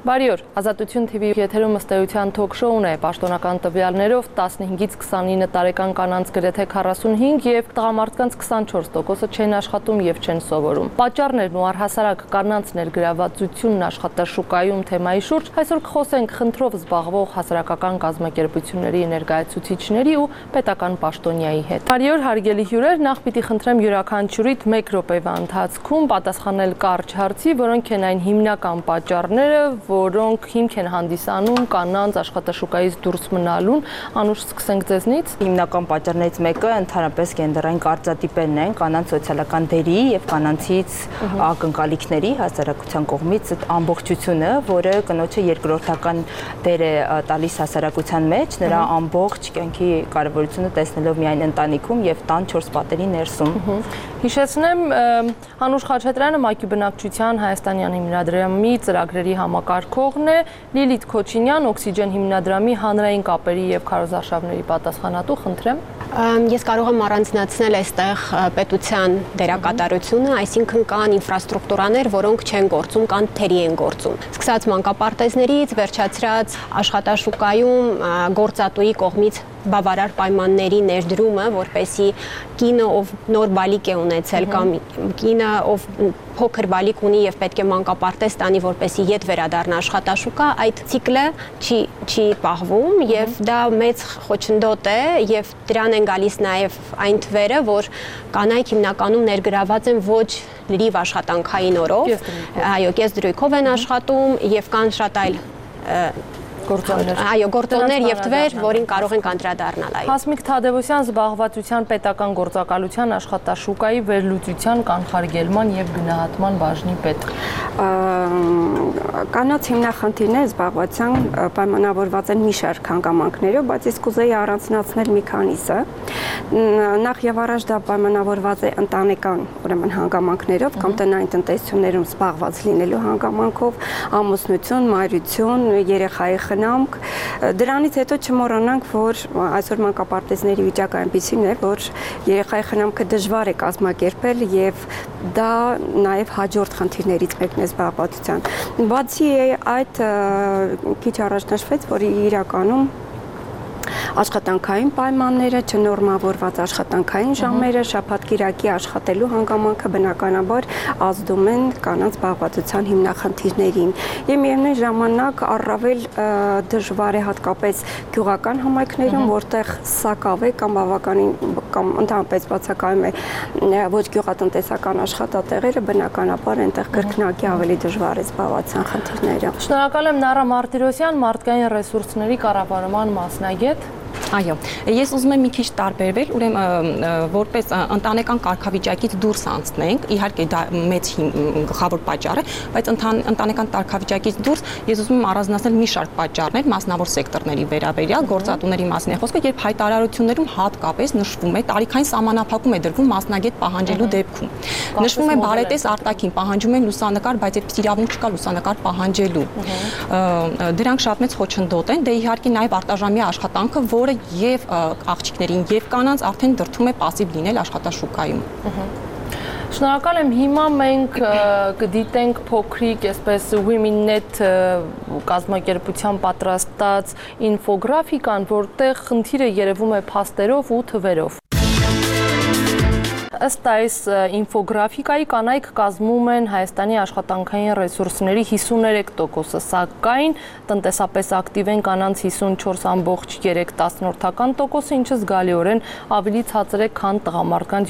Բարի օր, Ազատություն TV եթերում ըստեյության թոք-շոուն է, պաշտոնական տվյալներով 15-ից 29 տարեկան կանանց գրեթե 45 եւ տղամարդկանց 24%-ը չեն աշխատում եւ չեն սովորում։ Պատճառներն ու առհասարակ կանանց ներգրավվածությունն աշխատաշուկայում թեմայի շուրջ այսօր կխոսենք խնդրով զբաղվող հասարակական կազմակերպությունների ներկայացուցիչների ու պետական պաշտոնյայի հետ։ Բարի օր, հարգելի հյուրեր, նախ պիտի խնդրեմ յուրաքանչյուրիդ 1 րոպեվա ընթացքում պատասխանել կարճ հարցի, որոնք են այն հիմնական պատճառները, որոնք հիմք են հանդիսանում կանանց աշխատաշուկայից դուրս մնալուն։ Անուշ, սկսենք ձեզնից։ Հիմնական պատճառներից մեկը ընդհանրապես գենդերային կարծրատիպերն են, կանանց սոցիալական դերի եւ կանանցից ակնկալիքների հասարակության կողմից ամբողջությունը, որը կնոջը երկրորդական դեր է տալիս հասարակության մեջ, նրա ամբողջ կյանքի կարևորությունը տեսնելով միայն ընտանիքում եւ տան 4 պատերի ներսում։ Հիշեցնեմ, Անուշ Խաչատրյանը ՄԱԿ-ի բնակչության Հայաստանյան հիմնադրամի ծրագրերի համակարգողն է, Լիլիթ Քոչինյան, Օքսիջեն հիմնադրամի հանրային կապերի եւ քարոզարշավների պատասխանատու, խնդրեմ։ Ես կարող եմ առանձնացնել այստեղ պետության դերակատարությունը, այսինքն կան ինֆրաստրուկտուրաներ, որոնք չեն գործում, կան թերի են գործում։ Սկսած մանկապարտեզներից, վերջացրած աշխատաշուկայում գործատուի կողմից բավարար պայմանների ներդրումը, որպեսզի կինը, ով նոր բալիկ է ունեցել կամ կինը, ով փոքր բալիկ ունի եւ պետք է մանկապարտեզ տանի, որպեսզի ետ վերադառնա աշխատաշուկա, այդ ցիկլը չի պահվում եւ դա մեծ խոչընդոտ է եւ դրան են գալիս նաեւ այն թվերը, որ կանայք հիմնականում ներգրաված են ոչ լրիվ աշխատանքային օրով, այո, կեսդրույքով են աշխատում եւ կան շատ այլ գործոններ եւ թվեր, որին կարող ենք անդրադառնալ, այո։ Հասմիկ Թադևոսյան, զբաղվածության պետական գործակալության աշխատաշուկայի վերլուծության, կանխարգելման եւ գնահատման բաժնի պետ։ Կանանց հիմնախնդիրները զբաղվածության պայմանավորված են մի շարք հանգամանքներով, բայց ես կուզեի առանձնացնել մի քանիսը։ Նախ եւ առաջ դա պայմանավորված է ընտանեկան, ուրեմն հանգամանքներով կամ տնային տնտեսություններում զբաղված լինելու հանգամանքով, ամուսնություն, մայրություն, երեխայի խնամք։ Դրանից հետո չմոռանանք, որ այսօր մանկապարտեզների վիճակը այնպիսին է, որ երեխայի խնամքը դժվար է կազմակերպել եւ դա նաեւ հաջորդ խնդիրներից մեկն է զբաղվածության։ Բացի այդ, քիչ առաջ նշվեց, որ իրականում աշխատանքային պայմանները, չնորմավորված աշխատանքային ժամերը, շաբաթ-կիրակի աշխատելու հանգամանքը բնականաբար ազդում են կանանց զբաղվածության հիմնախնդիրներին։ Եվ միևնույն ժամանակ առավել դժվար է հատկապես գյուղական համայնքներում, որտեղ սակավ է կամ բավականին կամ ընդհանրապես բացակայում է ոչ գյուղատնտեսական աշխատատեղերը, բնականաբար այնտեղ կրկնակի ավելի դժվար է զբաղվածության խնդիրները։ Շնորհակալ եմ Նարա Մարտիրոսյան, մարդկային ռեսուրսների կառավարման մասնագետ։ Այո, ես ուզում եմ մի քիչ տարբերվել, ուրեմն որպես ընտանեկան կարգավիճակից դուրս անցնենք, իհարկե դա մեծ գլխավոր պատճառ է, բայց ընտանեկան կարգավիճակից դուրս ես ուզում եմ առանձնացնել մի շարք պատճառներ մասնավոր սեկտորների վերաբերյալ, գործատուների մասին է խոսքը, երբ հայտարարություններում հատկապես նշվում է տարիքային սահմանափակում է դրվում մասնագետ պահանջելու դեպքում։ Նշվում է բարետես արտաքին պահանջում են լուսանկար, բայց երբ իրավունք չկա լուսանկար պահանջելու։ Դրանք շատ մեծ խոչընդոտ են, դե իհարկե նաև արտաժամյա աշխատանքը, որը եւ աղջիկներին եւ կանանց արդեն դրդում է пассив լինել աշխատաշուկայում։ Շնորհակալ եմ, հիմա մենք կդիտենք փոքրիկ, այսպես Women.net կազմակերպության պատրաստած ինֆոգրաֆիկան, որտեղ խնդիրը երևում է փաստերով ու թվերով։ Ըստ այս ինֆոգրաֆիկայի կանայք կազմում են Հայաստանի աշխատանքային ռեսուրսների 53%-ը, սակայն տնտեսապես ակտիվ են կանանց 54.3%, ինչը զգալիորեն ավելի ցածր է, քան տղամարդկանց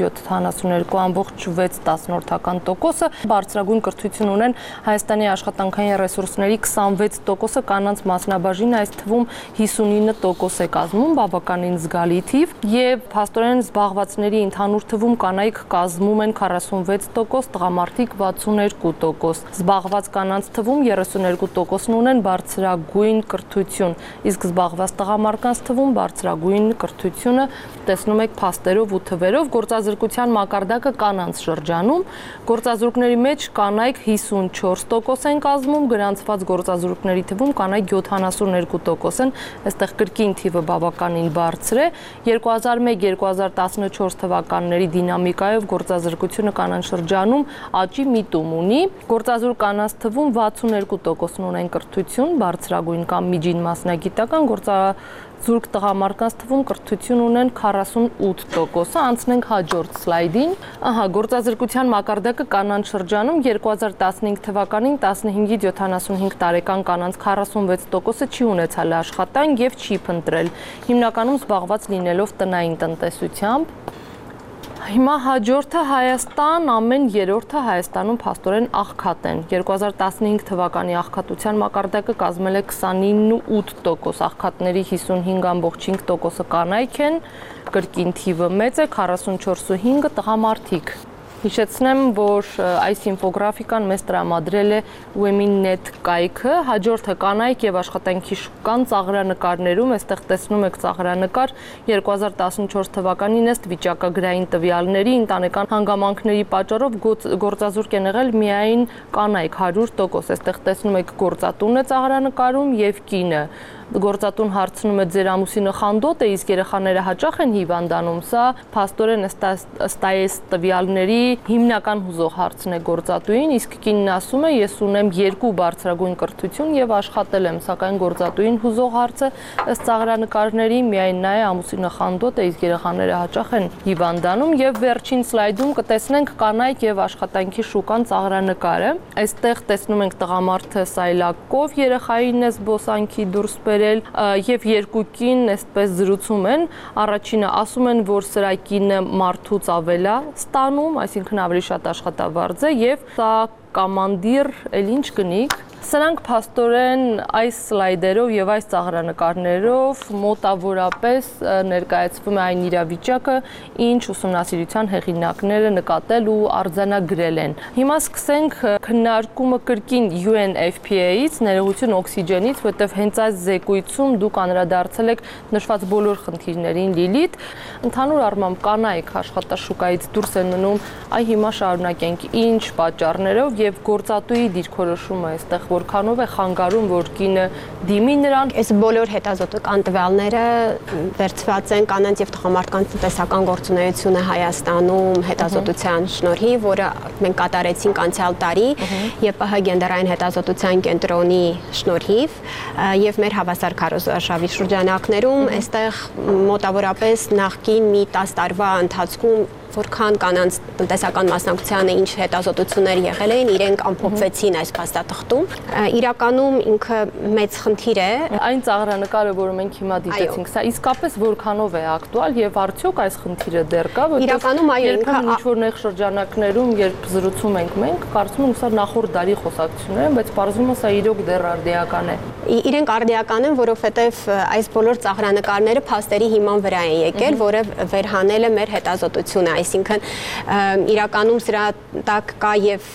72.6%-ը։ Բարձրագույն կրթություն ունեն Հայաստանի աշխատանքային ռեսուրսների 26%-ը, կանանց մասնաբաժինը այս թվում 59% է կազմում, բավականին զգալի թիվ, եւ փաստորեն զբաղվածների ընդհանուր թվում կանայք կազմում են 46%, տղամարդիկ 62%։ Զբաղված կանանց թվում 32%-ն ունեն բարձրագույն կրթություն, իսկ զբաղված տղամարդկանց թվում բարձրագույն կրթությունը տեսնում եք փաստերով ու թվերով։ Գործազրկության մակարդակը կանանց շրջանում, գործազուրկների մեջ կանայք 54% են կազմում, գրանցված գործազուրկների թվում կանայք 72% են, այստեղ կրկին թիվը բավականին բարձր է։ 2001-2014 թվականների դինամիկա դինամիկայով գործազրկությունը կանանց շրջանում աճի միտում ունի։ Գործազուրկ կանանց թվում 62%-ն ունեն կրթություն, բարձրագույն կամ միջին մասնագիտական, գործազուրկ տղամարդկանց թվում կրթություն ունեն 48%-ը։ Անցնենք հաջորդ սլայդին։ Գործազրկության մակարդակը կանանց շրջանում 2015 թվականին 15-ից 75 տարեկան կանանց 46%-ը չի ունեցել աշխատանք եւ չի փնտրել, հիմնականում զբաղված լինելով տնային տնտեսությամբ։ Հիմա հաջորդը Հայաստան, ամեն երրորդը Հայաստանում փաստորեն աղքատ են։ 2015 թվականի աղքատության մակարդակը կազմել է 29.8%, աղքատների 55.5%-ը կանայք են, կրկին թիվը մեծ է, 44.5-ը տղամարդիկ։ Հիշեցնեմ, որ այս ինֆոգրաֆիկան մեզ տրամադրել է Women.net կայքը, հաջորդը կանայք եւ աշխատանքի շուկան ծաղրանկարներում, այստեղ տեսնում եք ծաղրանկար 2014 թվականին ըստ վիճակագրային տվյալների ընտանեկան հանգամանքների պատճառով գործազուրկ են եղել միայն կանայք 100%, այստեղ տեսնում եք գործատունը ծաղրանկարում եւ կինը։ Գործատուն հարցնում է ձեր ամուսինը խանդոտ է, իսկ երեխաները հաճախ են հիվանդանում, սա փաստորեն ըստ այս տվյալների հիմնական հուզող հարցն է գործատուին, իսկ կինն ասում է ես ունեմ 2 բարձրագույն կրթություն եւ աշխատել եմ, սակայն գործատուին հուզող հարցը ըստ ծաղրանկարների միայն նա է, ամուսինը խանդոտ է, իսկ երեխաները հաճախ են հիվանդանում եւ վերջին սլայդում կտեսնենք կանայք եւ աշխատանքի շուկան ծաղրանկարը։ Այստեղ տեսնում ենք տղամարդը սայլակով երեխային է զբոսանքի դուրս եւ երկու կին այսպես զրուցում են, առաջինը ասում են, որ սրա կինը մարդուց ավել է ստանում, այսինքն ավելի շատ աշխատավարձ է եւ սա կամանդիր էլ ինչ կնիկ։ Սրանք փաստորեն այս սլայդերով եւ այս ծաղրանկարներով մոտավորապես ներկայացվում է այն իրավիճակը, ինչ ուսումնասիրության հեղինակները նկատել ու արձանագրել են։ Հիմա սկսենք քննարկումը կրկին UNFPA-ից, ներողություն օքսիգենից, որտեղ հենց այս զեկույցում դուք անդրադարձել եք նշված բոլոր խնդիրներին Լիլիթ։ Ընդհանուր առմամբ կանայք աշխատաշուկայից դուրս են մնում, այ հիմա շարունակենք ինչ պատճառներով եւ գործատուի դիրքորոշումը այստեղ որքանով է խանգարում, որ կինը դիմի նրան։ Այս բոլոր հետազոտական տվյալները վերցված են կանանց եւ տղամարդկանց տնտեսական գործունեությունը Հայաստանում հետազոտության շնորհիվ, որը մենք կատարեցինք անցյալ տարի ԵՊՀ գենդերային հետազոտության կենտրոնի շնորհիվ եւ մեր հավասար քարոզարշավի շրջանակներում այստեղ մոտավորապես նախկին մի 10 տարվա ընթացքում որքան կանանց տնտեսական մասնակցությանը ինչ հետազոտություններ եղել էին, իրենք ամփոփվեցին այս փաստաթղթում։ Իրականում ինքը մեծ խնդիր է։ Այն ծաղրանկարը, որը մենք հիմա դիտեցինք, սա իսկապես որքանով է ակտուալ եւ արդյոք այս խնդիրը դեռ կա, Իրականում այո, ինքը ինչ-որ նեղ շրջանակներում, երբ զրուցում ենք մենք, կարծում եմ սա նախորդ դարի խոսակցություններ են, բայց պարզվում է սա իրոք դեռ արդիական է։ Իրենք արդիական են, որովհետեւ այս բոլոր ծաղրանկարները փաստերի հիման վրա են եկել, որը վերհանել է մեր հետազոտությունը, այսինքն իրականում սրա տակ կա եւ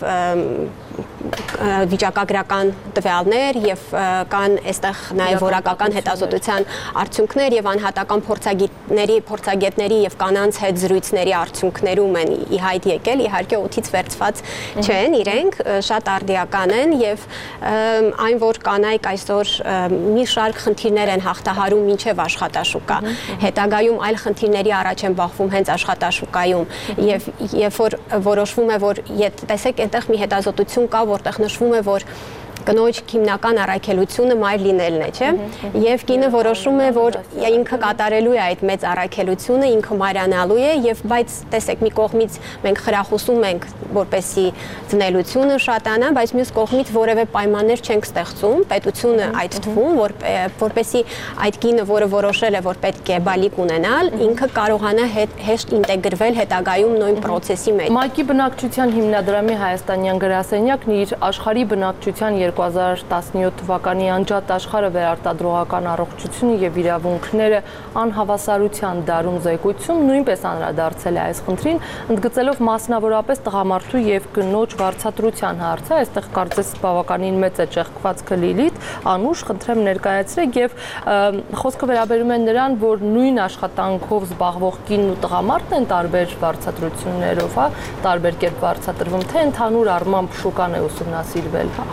վիճակագրական տվյալներ եւ կան այստեղ նաեւ որակական հետազոտության արդյունքներ եւ անհատական փորձագետների եւ կանանց հետ զրույցների արդյունքներում են ի հայտ եկել, իհարկե օդից վերցված չեն, իրենք շատ արդիական են եւ այն որ կանայք այսօր մի շարք խնդիրներ են հաղթահարում մինչեւ աշխատաշուկա, հետագայում այլ խնդիրների առաջ են բախվում հենց աշխատաշուկայում եւ երբ որ որոշվում է որ տեսեք այնտեղ մի հետազոտություն կա, որտեղ նշվում է, որ կնոջ հիմնական առաքելությունը մայր լինելն է, չէ՞։ Եվ կինը որոշում է, որ ինքը կատարելու է այդ մեծ առաքելությունը, ինքը մայրանալու է, եւ բայց տեսեք, մի կողմից մենք խրախուսում ենք, որպեսի ծնելությունը շատանա, բայց մյուս կողմից որևէ պայմաններ չենք ստեղծում, պետությունը այդ թվում, որպեսի այդ կինը, որը որոշել է, որ պետք է բալիկ ունենալ, ինքը կարողանա հեշտ ինտեգրվել հետագայում նույն process-ի մեջ։ ՄԱԿ-ի բնակչության հիմնադրամի հայաստանյան գրասենյակն իր աշխարհի բնակչության 2017 թվականի անջատ աշխարհը վերարտադրողական առողջությունը եւ իրավունքները անհավասարության դարում զեկույցում նույնպես անդրադարձել է այս խնդրին, ընդգծելով մասնավորապես տղամարդու եւ կնոջ վարձատրության հարցը, այստեղ կարծես բավականին մեծ է ճեղքվածքը Լիլիթ, Անուշ, խնդրեմ ներկայացրեք եւ խոսքը վերաբերում է նրան, որ նույն աշխատանքով զբաղվող կինն ու տղամարդն են տարբեր վարձատրություններով, հա, տարբեր կերպ վարձատրվում, թե ընդհանուր առմամբ շուկան է ուսումնասիրվել։ Խոսքը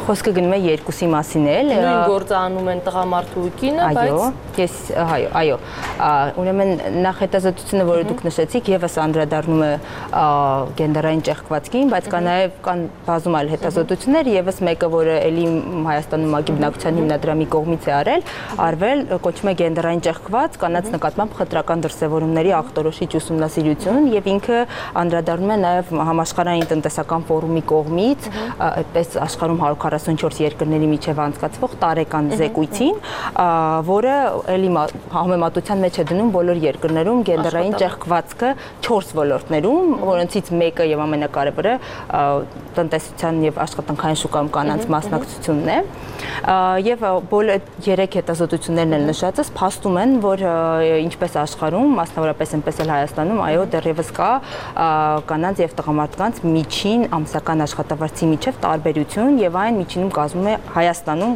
լինում է երկուսի մասին էլ։ Նույն գործը անում են տղամարդու ու կինը, բայց այո, ուրեմն նախ հետազոտությունը, որը դուք նշեցիք, եւս անդրադառնում է գենդերային ճեղքվածքին, բայց կան բազում այլ հետազոտություններ, եւս մեկը, որը էլի Հայաստանում ՄԱԿ-ի բնակչության հիմնադրամի կողմից է արվել, կոչվում է գենդերային ճեղքված կանանց նկատմամբ խտրական դրսևորումների ախտորոշիչ ուսումնասիրություն, եւ ինքը անդրադառնում է նաեւ համաշխարհային տնտեսական ֆորումի կողմից, այդպես աշխարհում 144 երկրների միջև անցկացվող տարեկան զեկույցին, որը էլի համեմատության մեջ է դնում բոլոր երկրներում գենդերային ճեղքվածքը 4 ոլորտներում, որոնցից մեկը եւ ամենակարևորը տնտեսության եւ աշխատանքային շուկայում կանանց մասնակցությունն է, եւ բոլոր 3 հետազոտություններն էլ նշածս փաստում են, որ ինչպես աշխարհում, մասնավորապես այնպես էլ Հայաստանում, այո, դեռևս կա կանանց եւ տղամարդկանց միջին ամսական աշխատավարձի միջև տարբերություն եւ այն միջինում կազմում է Հայաստանում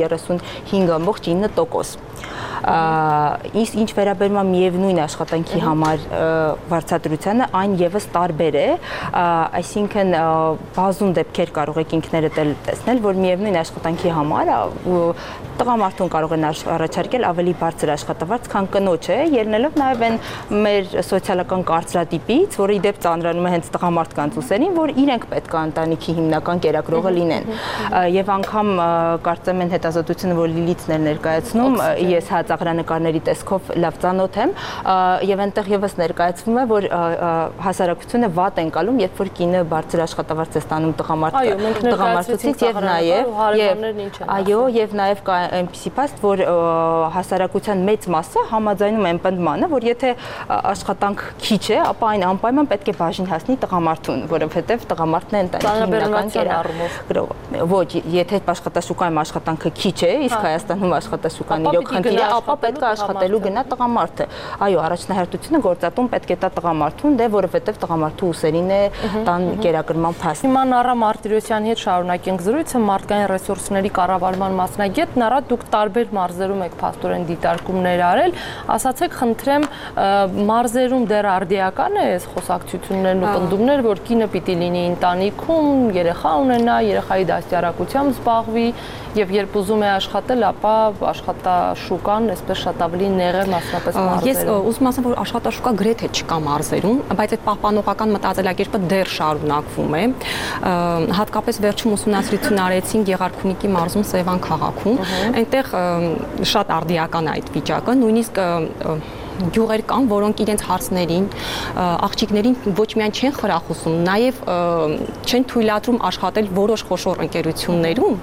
35.9%։ Ինչ վերաբերում է միևնույն աշխատանքի համար վարձատրությանը, այն եւս տարբեր է, այսինքն բազում դեպքեր կարող եք ինքներդ էլ տեսնել, որ միևնույն աշխատանքի համար տղամարդուն կարող են առաջարկել ավելի բարձր աշխատավարձ, քան կնոջը, ելնելով նաեւ այն մեր սոցիալական կարծրատիպից, որը ի դեպ ծանրանում է հենց տղամարդկանց ուսերին, որ իրենք պետք է ընտանիքի հիմնական կերակրողը լինեն։ Եվ անգամ կարծեմ են հետազոտությունը, որ Լիլիթն էր ներկայացնում, ես ծաղրանկարների տեսքով լավ ծանոթ եմ, եւ այնտեղ եւս ներկայացվում է, որ հասարակությունը վատ են կալում, երբ որ կինը բարձր աշխատավարձ է ստանում տղամարդուց եւ նաեւ կա այնպիսի փաստ, որ հասարակության մեծ մասը համաձայնում է պնդմանը, որ եթե աշխատանք քիչ է, ապա այն անպայման պետք է բաժին հասնի տղամարդուն, որովհետեւ տղամարդն է ընտանիքի կերակրող։ Ոչ, եթե աշխատաշուկայում աշխատանքը քիչ է, իսկ Հայաստանում աշխատաշուկան իրոք խնդիր է, ապա պետք է աշխատելու գնա տղամարդը։ Այո, առաջնահերթությունը գործատուն պետք է տա տղամարդուն, որովհետև տղամարդու ուսերին է տան կերակրման փաստ։ Հիմա Նառա Մարտիրոսյանի հետ շարունակենք զրույցը, մարդկային ռեսուրսների կառավարման մասնագետ։ Նառա, դուք տարբեր մարզերում եք փաստորեն դիտարկումներ արել, ասացեք, խնդրեմ, մարզերում դեռ արդիական է այս խոսակցություններն ու պնդումները, որ կինը պիտի լինի ընտանիքում, երեխա ունենա, երեխայի դաստիարակությամբ զբաղվի, եւ երբ ուզում է աշխատել, ապա աշխատաշուկան այսպես շատ ավելի նեղ է մասնապես մարզերում։ Ես ուզում ասեմ, որ աշխատաշուկա գրեթե չկա մարզերում, բայց այդ պահպանողական մտածելակերպը դեռ շարունակվում է։ Հատկապես վերջում ուսումնասիրություն արեցին Գեղարքունիքի մարզում Սևան քաղաքում, այնտեղ շատ արդիական է այդ վիճակը, նույնիսկ գյուղեր կան, որոնք իրենց հարցներին, աղջիկներին ոչ միայն չեն խրախուսում, նաև չեն թույլատրում աշխատել որոշ խոշոր ընկերություններում,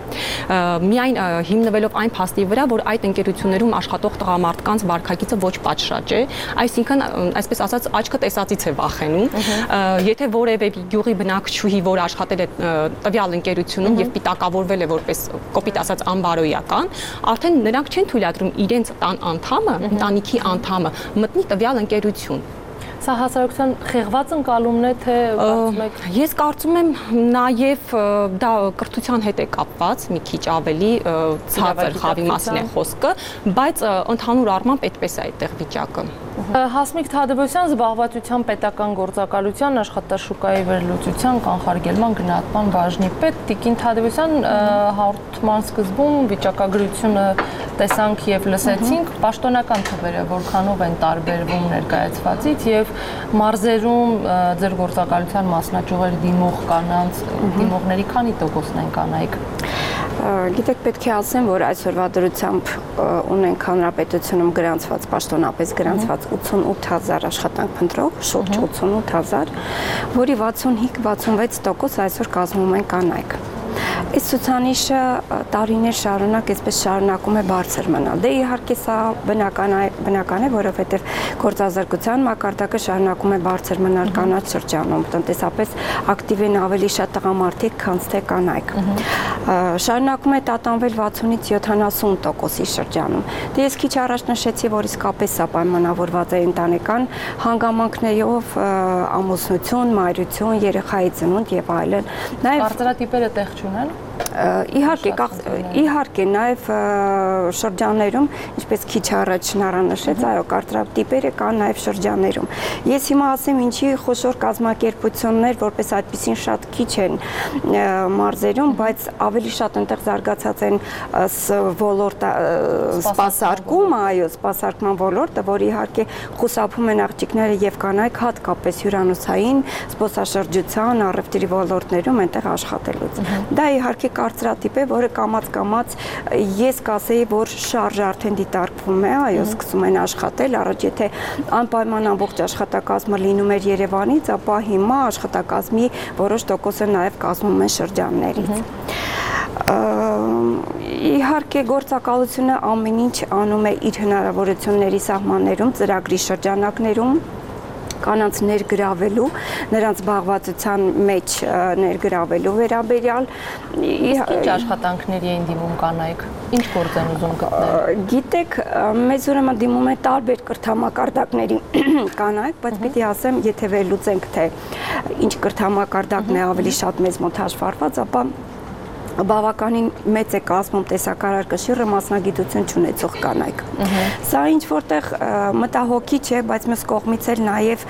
միայն հիմնվելով այն փաստի վրա, որ այդ ընկերություններում աշխատող տղամարդկանց վարքագիծը ոչ պատշաճ է, այսինքն, այսպես ասած, աչքը տեսածից է վախենում, եթե որևէ գյուղի բնակչուհի, որ աշխատել է տվյալ ընկերությունում եւ պիտակավորվել է որպես կոպիտ ասած անբարոյական, արդեն նրանք չեն թույլատրում իրենց տան անդամը, ընտանիքի անդամը մտնի տվյալ ընկերություն։ Սա հասարակության խեղված ընկալումն է, թե կարծում եք։ Ես կարծում եմ նաև դա կրթության հետ է կապված, մի քիչ ավելի ցածր խավի մասին է խոսքը, բայց ընդհանուր առմամբ այդպես է այդտեղ վիճակը։ Հասմիկ Թադևոսյան, զբաղվածության պետական գործակալության աշխատաշուկայի վերլուծության կանխարգելման գնահատման բաժնի պետ, Տիկին Թադևոսյան, հաղորդման սկզբում վիճակագրությունը տեսանք եւ լսեցինք, պաշտոնական թվերը որքանով են տարբերվում ներկայացվածից եւ մարզերում ձեր գործակալության մասնաճյուղեր դիմող կանանց դիմողների քանի տոկոսն են կանայք։ Գիտեք, պետք է ասեմ, որ այսօրվա դրությամբ ունենք հանրապետությունում գրանցված, պաշտոնապես գրանցված 88,000 աշխատանք փնտրող, շուրջ 88,000, որի 65-66% այսօր կազմում են կանայք։ Այս ցուցանիշը տարիներ շարունակ այսպես շարունակում է բարձր մնալ։ Դե իհարկե սա բնական է, որովհետև գործազրկության մակարդակը շարունակում է բարձր մնալ կանանց շրջանում, տնտեսապես ակտիվ են ավելի շատ տղամարդիկ, քան թե կանայք։ Շարունակում է տատանվել 60-ից 70%-ի շրջանում։ Դե ես քիչ առաջ նշեցի, որ իսկապես սա պայմանավորված է ընտանեկան հանգամանքներով, ամուսնություն, մայրություն, երեխայի ծնունդ եւ այլն։ Նաև կարծրատիպերը տեղ չունեն։ Իհարկե նաև շրջաններում, ինչպես քիչ առաջ Նարան նշեց, այո, կարծրատիպերը կան նաև շրջաններում։ Ես հիմա ասեմ, ինչի խոշոր կազմակերպություններ, որպես այդպեսին շատ քիչ են մարզերում, բայց ավելի շատ այնտեղ զարգացած են ոլորտը սպասարկումը, այո, սպասարկման ոլորտը, որ իհարկե խուսափում են աղջիկները եւ կանայք հատկապես հյուրանոցային, զբոսաշրջության, առևտրի ոլորտներում այնտեղ աշխատելուց։ Դա իհարկե կարծրատիպ է, որը կամաց-կամաց ես կասեի, որ շարժը արդեն դիտարկվում է, այո, սկսում են աշխատել, առաջ եթե անպայման ամբողջ աշխատակազմը լինում էր Երևանից, ապա հիմա աշխատակազմի որոշ տոկոսը նաև կազմում են շրջաններից։ Իհարկե գործակալությունը ամեն ինչ անում է իր հնարավորությունների սահմաններում, ծրագրի շրջանակներում, կանանց ներգրավելու, նրանց զբաղվածության մեջ ներգրավելու վերաբերյալ։ Ինչ աշխատանքների են դիմում կանայք, ինչ գործ են ուզում գտնել։ Գիտեք, մեզ ուրեմն դիմում են տարբեր կրթամակարդակների կանայք, բայց պիտի ասեմ, եթե վերլուծենք, թե ինչ կրթամակարդակն է ավելի շատ մեզ մոտ հաշվառված, ապա բավականին մեծ է կազմում տեսակարար կշիռը մասնագիտություն չունեցող կանայք։ Սա ինչ որտեղ մտահոգիչ է, բայց մյուս կողմից էլ նաև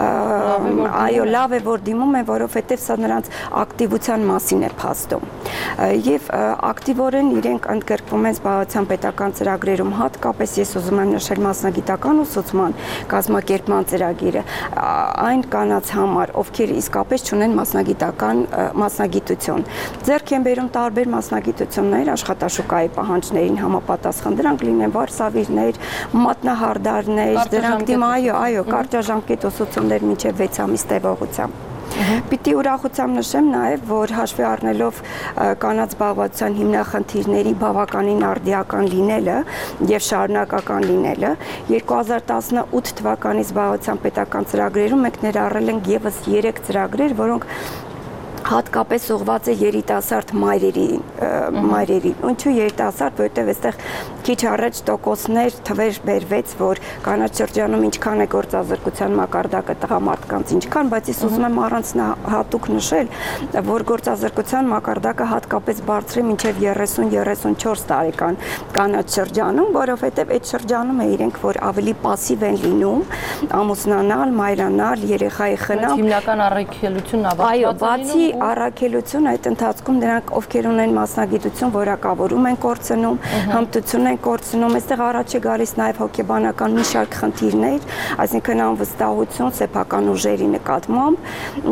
այո, լավ է որ դիմում են, որովհետև սա նրանց ակտիվության մասին է փաստում։ Եվ ակտիվորեն իրենք ընդգրկվում են զբաղվածության պետական ծրագրերում, հատկապես ես ուզում եմ նշել մասնագիտական ուսուցման կազմակերպման ծրագիրը այն կանանց համար, ովքեր իսկապես չունեն մասնագիտություն։ Ձեռք են բերում տարբեր մասնագիտություններ աշխատաշուկայի պահանջներին համապատասխան, դրանք լինեն վարսավիրներ, մատնահարդարներ, դրանք այո, կարճաժամկետ ուսուցումներ մինչև 6 ամիս տևողությամբ։ Պիտի ուրախությամբ նշեմ նաև, որ հաշվի առնելով կանանց զբաղվածության հիմնախնդիրների բավականին արդիական լինելը եւ շարունակական լինելը, 2018 թվականի զբաղվածության պետական ծրագրերում մենք ներառել ենք եւս 3 ծրագրեր, որոնք հատկապես ուղղված է երիտասարդ մայրերի։ Ինչու երիտասարդ, որովհետև այստեղ քիչ առաջ տոկոսներ թվեր բերվեց, որ կանանց շրջանում ինչքան է գործազրկության մակարդակը տղամարդկանց ինչքան, բայց ես ուզում եմ առանձնահատուկ նշել, որ գործազրկության մակարդակը հատկապես բարձր է մինչև 30-34 տարեկան կանանց շրջանում, որովհետև այդ շրջանում է իրենք, որ ավելի пассив են լինում, ամուսնանալ, մայրանալ, երեխայի խնամ։ Հիմնական առաքելությունն ավարտված է լինում առաքելություն այդ ընթացքում նրանք ովքեր ունեն մասնագիտություն որակավորում են կորցնում, հմտություն են կորցնում, այստեղ առաջ է գալիս նաև հոգեբանական մի շարք խնդիրներ, այսինքն անվստահություն սեփական ուժերի նկատմամբ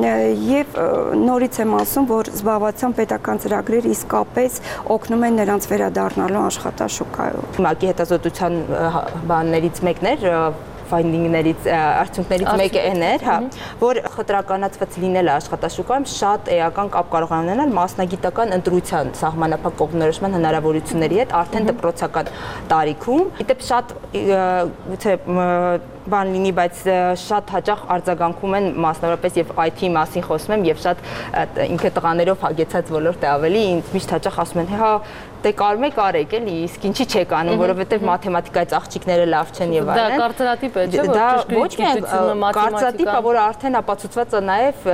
եւ նորից եմ ասում, որ զբաղվածության պետական ծրագրերը իսկապես օգնում են նրանց վերադառնալու աշխատաշուկայով։ ՄԱԿ-ի հետազոտության բաններից մեկն էր ֆայնդինգներից արդյունքներից մեկը այն էր, որ խտրականացված լինելը աշխատաշուկայում շատ էական կապ կարող է ունենալ մասնագիտական ընտրության սահմանափակ կողմնորոշման հնարավորությունների հետ արդեն դպրոցական տարիքում։ Իդեպ շատ գուցե բան լինի, բայց շատ հաճախ արձագանքում են մասնավորապես եւ IT-ի մասին խոսում եմ եւ շատ ինքը տղաներով հագեցած ոլորտ է ավելի, ինձ միշտ հաճախ ասում են, հա դե կարում եք արեք էլի, իսկ ինչի չեք անում, որովհետեւ մաթեմատիկայից աղջիկները լավ չեն եւ այլն։ Դա կարծրատիպ է, չէ՞, որ ճշգրիտ կարծրատիպ է, որը արդեն ապացուցված է նաեւ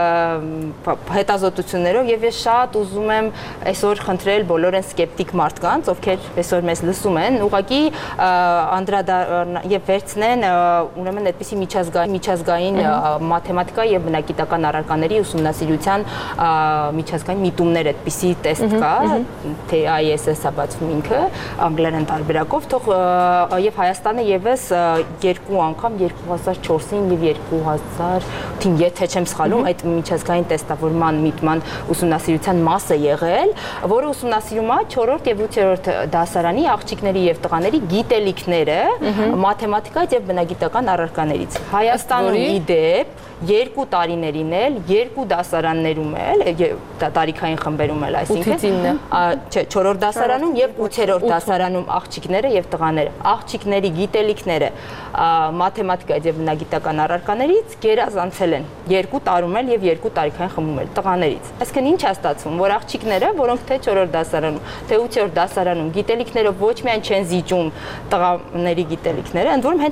հետազոտություններով եւ ես շատ ուզում եմ այսօր խնդրել բոլոր այն սկեպտիկ մարդկանց, ովքեր այսօր մեզ լսում են, ուղղակի անդրադառնան եւ վերցնեն ուրեմն այդպիսի միջազգային մաթեմատիկա եւ բնագիտական առարկաների ուսումնասիրության միջազգային միտումներ այդպիսի տեստ կա, թե ISS-ը բացվում ինքը անգլերեն տարբերակով, թող եւ Հայաստանը եւս 2 անգամ 2004-ին եւ 2000-ին, եթե չեմ սխալվում, այդ միջազգային տեստավորման միտման ուսումնասիրության մաս է եղել, որը ուսումնասիրում է 4-րդ եւ 8-րդ դասարանի աղջիկների եւ տղաների գիտելիքները մաթեմատիկայից եւ բնագիտական առարկաներից։ Հայաստանում իդեպ 2 տարիներին էլ, 2 դասարաններում էլ, տարիքային խմբերում էլ, այսինքն, չէ, 4-րդ դասարանում եւ 8-րդ դասարանում աղջիկները եւ տղաները, աղջիկների գիտելիքները մաթեմատիկայից եւ բնագիտական առարկաներից գերազանցել են 2 տարում էլ եւ 2 տարիքային խմբում էլ տղաներից։ Այսինքն ինչ է ստացվում, որ աղջիկները, որոնք թե 4-րդ դասարանում, թե 8-րդ դասարանում գիտելիքներով ոչ միայն չեն զիջում տղաների գիտելիքները, ընդ որում հենց Հայաստանի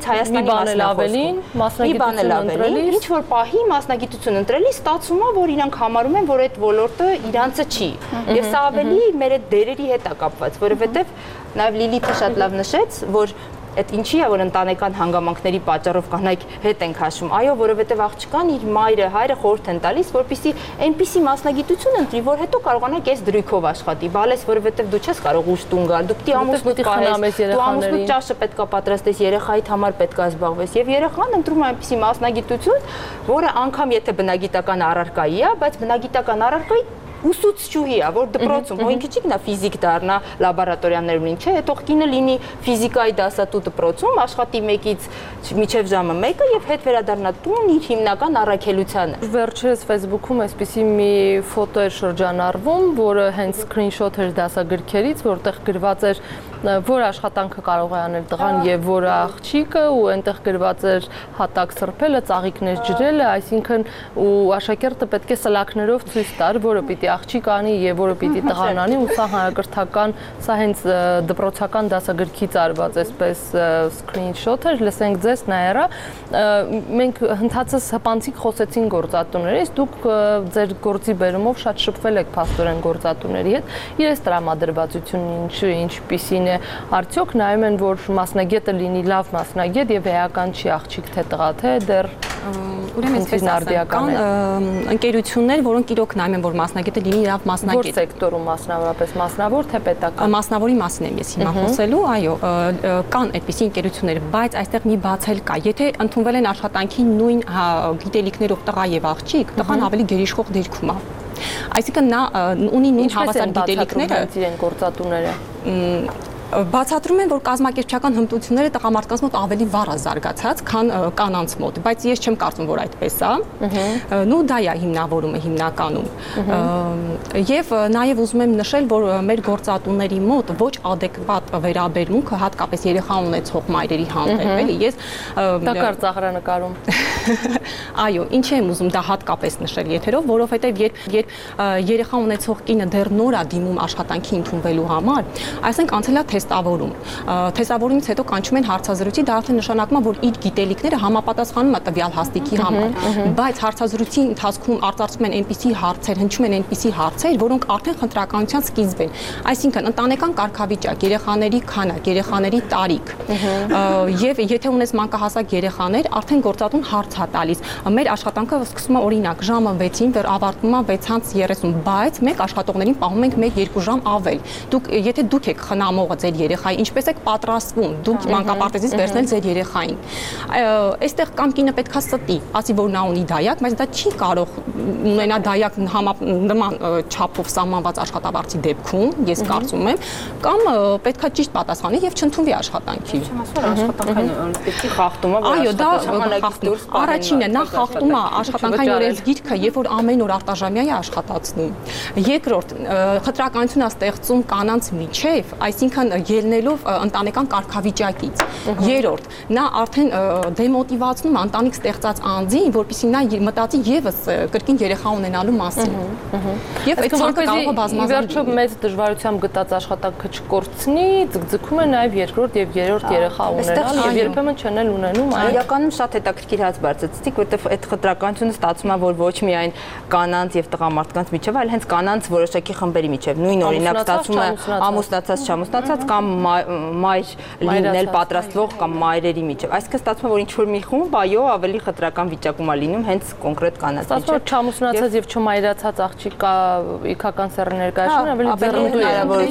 ինչ որ պահի մասնագիտություն ընտրելի ստացվում է, որ իրանք համարում են, որ այդ ոլորտը իրանցը չի։ Եվ սա ավելի մեր այդ դերերի հետ է կապված, որովհետև նաև Լիլիթը շատ լավ նշեց, որ այդ ինչի է, որ ընտանեկան հանգամանքների պատճառով կանայք հետ են քաշում։ Այո, որովհետև աղջկան իր մայրը, հայրը խորհուրդ են տալիս, որպեսզի այնպիսի մասնագիտություն ընտրի, որ հետո կարողանա կես դրույքով աշխատի։ Բալես, որովհետև դու չես կարող ուշ տուն գալ, դու պիտի ամուսնուդ պահես, դու ամուսնուդ ճաշը պետք է պատրաստես, երեխայիդ համար պետք է զբաղվես։ Եվ երեխան ընտրում է այնպիսի մասնագիտություն, որը անգամ եթե բնագիտական առարկայի է, բայց բնագիտական առարկայի ուսուցչուհի է, որ դպրոցում, հո ինքը չի գնա ֆիզիկ դառնա լաբորատորիաներում լինի, չէ, թող կինը լինի ֆիզիկայի դասատու դպրոցում, աշխատի 1-ից մինչև ժամը 1-ը եւ հետ վերադառնա տուն իր հիմնական առաքելությանը։ Վերջերս Facebook-ում այսպիսի մի ֆոտո էր շրջանառվում, որը հենց screenshot էր դասագրքերից, որտեղ գրված էր որ աշխատանքը կարող է անել տղան եւ որ աղջիկը ու այնտեղ գրված էր հատակ սրբելը, ծաղիկներ ջրելը, այսինքն ու աշակերտը պետք է սլակներով ցույց տար, որը պիտի աղջիկ անի եւ որը պիտի տղան անի ու սա հանրակրթական, սա հենց դպրոցական դասագրքից արված այսպես screenshot էր, լսենք ձեզ Նաերա, մենք հնդածս հպանցիկ խոսեցին գործատուներից, դուք ձեր գործի բերումով շատ շփվել եք փաստորեն գործատուների հետ, իրենց տրամադրվածությունն ինչպիսին արդյոք նայում են, որ մասնագետը լինի լավ մասնագետ եւ էական չի աղջիկ թե տղա թե դեռ ուրեմն այսպես ասական ընկերություններ, որոնք իրոք նայում են, որ մասնագետը լինի լավ մասնագետ։ Որ սեկտորում մասնավորապես մասնավոր թե պետական։ Մասնավորի մասին եմ ես հիմա խոսելու, այո, կան այդպիսի ընկերություններ, բայց այստեղ մի բացել կա։ Եթե ընդունվել են աշխատանքի նույն գիտելիքներով տղա եւ աղջիկ, տղան ավելի գերիշխող դիրքում է։ Այսինքն նա ունի նույն հավասար գիտելիքները, իրեն գործատուները բացատրում են, որ կազմակերպչական հմտությունները տղամարդկանց մոտ ավելի վառ է զարգացած, քան կանանց մոտ, բայց ես չեմ կարծում, որ այդպես է։ Նու դա է հիմնավորումը հիմնականում։ Եվ նաև ուզում եմ նշել, որ մեր գործատուների մոտ ոչ adekvat վերաբերմունքը հատկապես երեխա ունեցող մայրերի հանդեպ, էլի, ես դա կար ծաղրանկարում։ Այո, ինչ եմ ուզում դա հատկապես նշել եթերով, որովհետև երբ երեխա ունեցող կինը դեռ նոր է դիմում աշխատանքի ընդունվելու համար, այսինքն անցել է թեստավորում։ Թեստավորումից հետո կանչում են հարցազրույցի, դա արդեն նշանակում է, որ իր գիտելիքները համապատասխանում է տվյալ հաստիքի համար, բայց հարցազրույցի ընթացքում արտարծում են այնպիսի հարցեր, հնչում են այնպիսի հարցեր, որոնք արդեն խնդրականության սկիզբ են։ Այսինքն ընտանեկան կարգավիճակ, երեխաների քանակ, երեխաների տարիք։ Եվ եթե ունես մանկահասակ երեխաներ, արդեն գործատուն հարց է տալիս։ Մեր աշխատանքը սկսում է օրինակ ժամը 6-ին, դեռ ավարտվում է 6:30, բայց մենք աշխատողներին պահում ենք 1-2 ժամ ավել։ Եթե դուք եք խնամողը ձեր երեխայի, ինչպես եք պատրաստվում, դուք մանկապարտեզից վերցնել ձեր երեխային։ Այստեղ կամ կինը պետքա ստի, ասի որ նա ունի դայակ, բայց դա չի կարող ունենա դայակ նման չափով սահմանված աշխատավարձի դեպքում, ես կարծում եմ, կամ պետքա ճիշտ պատասխանի եւ չընդունվի աշխատանքի։ Աշխատանքային օրենսգիրքի խախտումը, այո, դա առաջինը նա խախտում է աշխատանքային օրենսգիրքը, երբ որ ամեն օր արտաժամյա է աշխատացնում։ Երկրորդ, խտրականություն է ստեղծում կանանց միջև, այսինքն ելնելով ընտանեկան կարգավիճակից։ Երրորդ, նա արդեն դեմոտիվացնում է ընտանիք ստեղծած անձին, որպեսզի նա մտածի եւս կրկին երեխա ունենալու մասին։ Եվ այդ ցանկը կարող է բազմազան։ Վերջը մեծ դժվարությամբ գտած աշխատանքը չկորցնի, ձգձգում է նաեւ երկրորդ եւ երրորդ երեխա ունենալ եւ երբեմն չեն էլ ունենում։ Իրականում շատ հետաքրքիր հաց բարձեցիք, որտեղ այդ խտրականությունը ստացվում է, որ ոչ միայն կանանց եւ տղամարդկանց միջև, այլ հենց կանանց որոշակի խմբերի միջև։ Նույն օրինակ ստացվում է ամուսնացած, չամուսնացած կամ մայր լինել պատրաստվող կամ մայրերի միջև։ Այսինքն ստացվում է, որ ինչ որ մի խումբ, այո, ավելի խտրական վիճակում է լինում հենց կոնկրետ կանանց միջև։ Ստացվում է չամուսնացած եւ չմայրացած աղջիկա իքական սեռի ներկայացումը ավելի ձեռնտու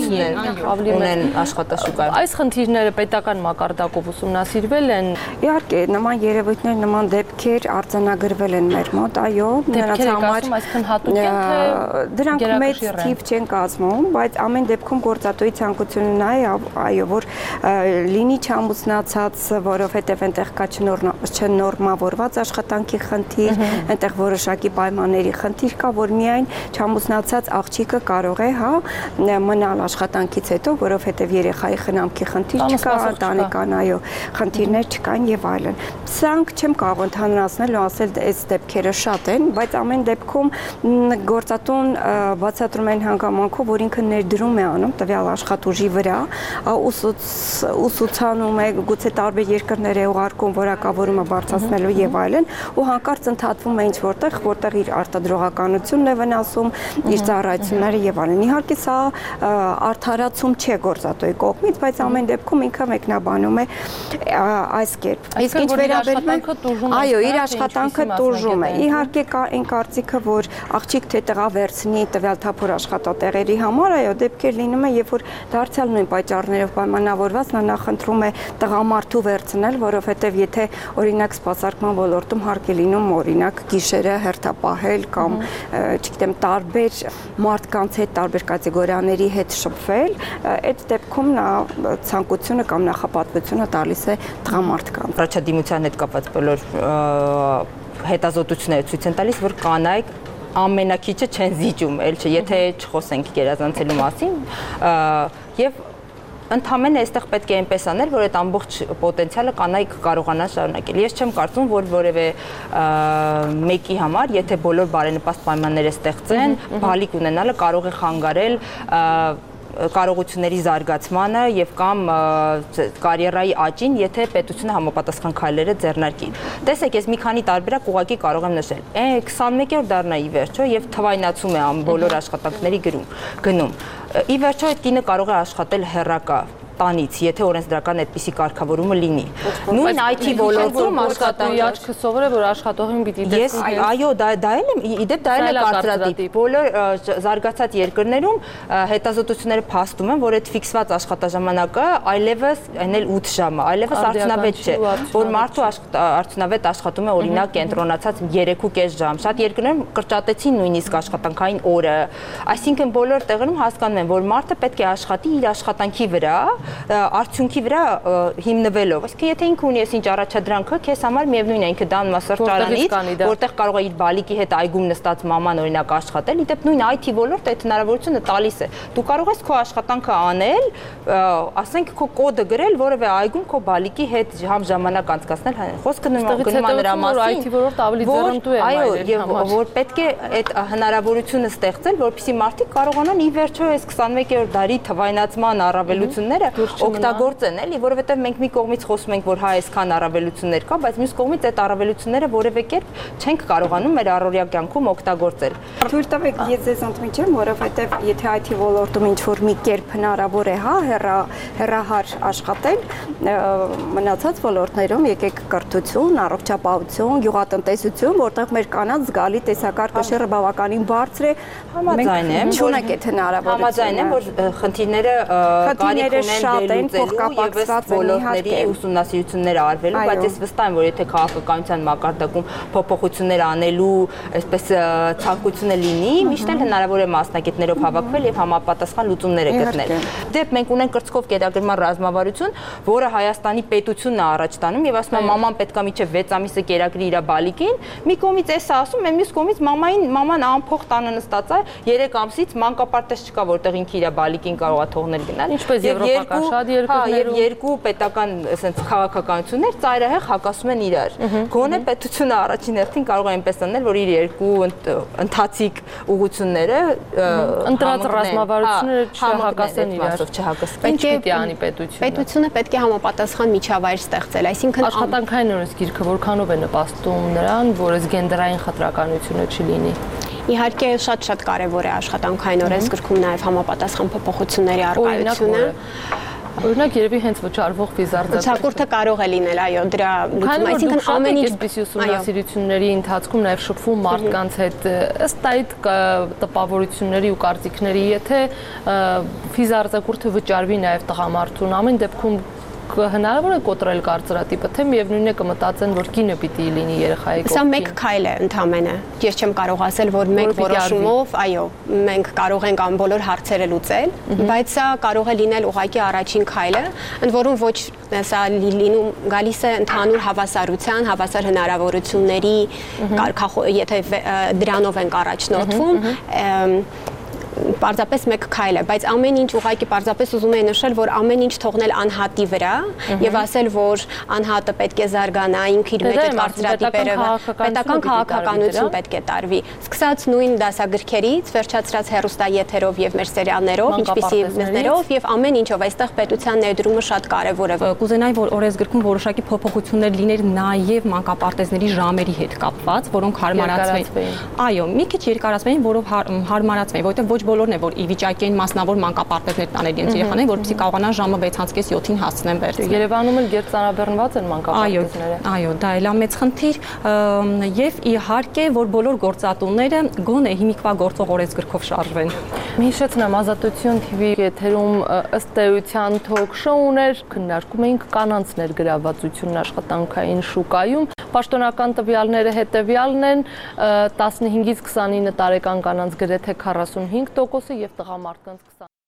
ավելի ունեն աշխատաշուկայում։ Այս խնդիրները պետական մակարդակով ուսումնասիրվել են։ Իհարկե, նման երևույթներ, նման դեպքեր արձանագրվել են մեր մոտ, այո, նրանց համար այսքան հատուկ են, թե դրանք մեծ թիվ չեն կազմում, բայց ամեն դեպքում գործատուի ցանկությունը նա է, այո, որ լինի չամուսնացած, որովհետև այնտեղ կա չնորմավորված աշխատանքի խնդիր, այնտեղ որոշակի պայմանների խնդիր կա, որ միայն չամուսնացած աղջիկը կարող է, հա, մնալ աշխատանքից հետո, որովհետև երեխայի խնամքի խնդիր չկա, ընտանեկան, այո, խնդիրներ չկան եւ այլն։ Սրանք չեմ կարող ընդհանրացնել ու ասել այս դեպքերը շատ են, բայց ամեն դեպքում գործատուն բացատրում են հանգամանքով, որ ինքը ներդրում է անում տվյալ աշխատուժի վրա, ուսուցանում է, գուցե տարբեր երկրներ է ուղարկում որակավորումը բարձրացնելու եւ այլն, ու հանկարծ ընդհատվում է ինչ որտեղ իր արտադրողականությունն է վնասում, իր ծառայությունները եւ այլն։ Իհարկե սա արդարացում չէ գործատուի կողմից, բայց ամեն դեպքում ինքը մեկնաբանում է այս կերպ։ Իսկ ինչ վերաբերում է, այո, իր աշխատանքը տուժում է։ Իհարկե կա այն կարծիքը, որ աղջիկ թե տղա վերցնի տվյալ թափոր աշխատատեղերի համար, այո, դեպքեր լինում է, երբ որ դարձյալ նույն պատճառներով պայմանավորված նա նախընտրում է տղամարդու վերցնել, որովհետև եթե օրինակ սպասարկման ոլորտում հարկ է լինում օրինակ գիշերը հերթապահել կամ չգիտեմ տարբեր մարդկանց հետ, տարբեր կատեգորիաների հետ շփվել, այդ դեպքում նա ցանկությունը կամ նախապատվությունը տալիս է տղամարդկանց։ Առաջադիմության հետ կապված բոլոր հետազոտությունները ցույց են տալիս, որ կանայք ամենակիչը չեն զիջում, էլ չէ, եթե չխոսենք գերազանցելու մասին, եւ ընդհանրապես այստեղ պետք է այնպես անել, որ այդ ամբողջ պոտենցիալը կանայք կարողանան շարունակել։ Ես չեմ կարծում, որ որևէ մեկի համար, եթե բոլոր բարենպաստ պայմանները ստեղծեն, բալիկ ունենալը կարող է խանգարել կարողությունների զարգացմանը եւ կամ կարիերայի աճին, եթե պետությունը համապատասխան քայլերը ձեռնարկի։ Տեսեք, ես մի քանի տարբերակ ուղղակի կարող եմ նշել։ 21-րդ դարն է ի վերջո եւ թվայնացում է բոլոր աշխատանքների գնում։ Ի վերջո այդ կինը կարող է աշխատել հեռակա տանից, եթե օրենսդրական այդպիսի կարգավորումը լինի։ Նույն IT ոլորտում աշխատանքի աչքը սովոր է, որ աշխատողին պիտի դեսնի։ Այո, դա էլ է, իդեպ դա էլ է կարծրատիպ։ Բոլոր զարգացած երկրներում հետազոտությունները փաստում են, որ այդ ֆիքսված աշխատաժամանակը այլևս այնել 8 ժամը, այլևս արդյունավետ չէ, որ մարդու արդյունավետ աշխատում է օրինակ կենտրոնացած 3.5 ժամ։ Շատ երկրներում կրճատեցին նույնիսկ աշխատանքային օրը։ Այսինքն բոլոր տեղերում հասկանում են, որ մարդը պետք է աշխատի իր աշխատանքի վրա, արդյունքի վրա հիմնվելով։ Իսկ եթե ինքը ունի այսինչ առաջադրանքը, քեզ համար միևնույն է ինքը դառնում է սրճարանից, որտեղ կարող է իր բալիկի հետ այգում նստած մաման օրինակ աշխատել, իդեպ նույն IT ոլորտը այդ հնարավորությունը տալիս է։ Դու կարող ես քո աշխատանքը անել, ասենք քո կոդը գրել որևէ այգում քո բալիկի հետ ժամանակ անցկացնել, խոսքը գնում է նրա մասին, IT ոլորտը ավելի ձեռնտու է այո, եւ որ պետք է այդ հնարավորությունը ստեղծել, որպեսզի մարդիկ կարողանան ի վերջո այս 21-րդ դարի թվայնացման առավելությունները օգտագործեն, էլի, որովհետև մենք մի կողմից խոսում ենք, որ հա այսքան առավելություններ կա, բայց մյուս կողմից այդ առավելությունները որևէ կերպ չենք կարողանում մեր առօրյա կյանքում օգտագործել։ Թույլ տվեք, ես ձեզ ընդմիջ եմ, որովհետև եթե IT ոլորտում ինչ-որ մի կերպ հնարավոր է, հա, հեռահար աշխատել, մնացած ոլորտներում եկեք կրթություն, առողջապահություն, գյուղատնտեսություն, որտեղ մեր կանանց զգալի տեսակարգ կշիռը բավականին բարձր է, համաձայն եմ, չունենք այդ հնարավորությունը։ Համաձայն եմ, որ խնդիրները շատ են փոխկապակցված ոլորտների ուսումնասիրություններ արվելու, բայց ես վստահ եմ, որ եթե քաղաքականության մակարդակում փոփոխություններ անելու այսպես ցանկությունը լինի, միշտ էլ հնարավոր է մասնագետներով հավաքվել եւ համապատասխան լուծումներ գտնել։ Դեպ մենք ունենք կրծքով կերակրման ռազմավարություն, որը Հայաստանի պետությունն է առաջ տանում եւ ասում է մաման պետքա միջև 6 ամիսը կերակրի իր բալիկին, մի կողմից էսա ասում եմ, մյուս կողմից մաման անփող տանը նստած է 3 ամսից մանկապարտեզ չկա, որտեղ ինքը իր բալիկին կարող է թողնել գնալ։ Ինչպես եվրոպական շատ երկրներում, երկու պետական ասենց քաղաքականություններ ծայրահեղ հակասում են իրար։ Գոնե պետությունը առաջին հերթին կարող է այնպես անել, որ իր երկու ընթացիկ ուղղությունները ընտրած ռազմավարությունները չհակասեն իրար։ Չհակասեն։ Ինչ պիտի անի պետությունը։ Պետությունը պետք է համապատասխան միջավայր ստեղծել, այսինքն աշխատանքային օրենսգիրքը որքանով է նպաստում նրան, որ այս գենդերային խտրականությունը չլինի։ Իհարկե շատ կարևոր է աշխատանքային օրենսգրքում նաև համապատասխան փոփոխությունների առկայությունը։ Օրինակ երևի հենց վճարվող վիզարձակուրդը։ Վճարվողը կարող է լինել, այո, դրա լուծումը, այսինքն ամեն ինչ այսպիսի ուսումնասիրությունների ընթացքում նաև շփվում մարդկանց հետ ըստ այդ տպավորությունների ու կարծիքների, եթե վիզարձակուրդը վճարվի նաև տղամարդուն, ամեն դեպքում հնարավոր է կոտրել կարծրատիպը, թե միևնույնն է կմտածեն, որ կինը պիտի լինի երեխայի կողքին։ Սա մեկ քայլ է ընդամենը։ Ես չեմ կարող ասել, որ մեկ որոշումով, այո, մենք կարող ենք բոլոր հարցերը լուծել, բայց սա կարող է լինել ուղղակի առաջին քայլը, ընդ որում ոչ սա լինում գալիս է ընդհանուր հավասարության, հավասար հնարավորությունների, եթե դրանով ենք առաջնորդվում, պարզապես մեկ քայլ է, բայց ամեն ինչ ուղղակի պարզապես ուզում եմ նշել, որ ամեն ինչ թողնել անհատի վրա եւ ասել, որ անհատը պետք է զարգանա, ինքը իր մեջ այդ կարծրատիպերը, պետական քաղաքականություն պետք է տարվի։ Սկսած նույն դասագրքերից, վերջացրած հեռուստաեթերով եւ մեր սերիալներով, ինչպիսի մեզներով եւ ամեն ինչով այստեղ պետության ներդրումը շատ կարեւոր է։ Կուզենայի, որ օրենսգրքում որոշակի փոփոխություններ լիներ նաեւ մանկապարտեզների ժամերի հետ կապված, որոնք հարմարացվեին։ Այո, մի քիչ երկարացվեին, որով հարմարացվեին, որովհետեւ ոչ բոլորն է, որ ի վիճակի են մասնավոր մանկապարտեզներ տանել իրենց երեխաներին, որպեսզի կարողանան ժամը 6:30-7-ին հասցնեն վերցնել։ Երևանում էլ գերծանրաբեռնված են մանկապարտեզները։ Այո, դա էլ է մեծ խնդիր եւ իհարկե, որ բոլոր գործատուները գոնե հիմիկվա գործող օրենսգրքով շարժվեն։ Հիշեցնեմ, Ազատություն TV եթերում ըստ էության թոք-շոուն էր, քննարկում էինք կանանց ներգրավվածությունն աշխատանքային շուկայում։ Պաշտոնական տվյալները հետևյալն են՝ 15-ից 29 տարեկան կանանց գրեթե 45% եւ տղամարդկանց 20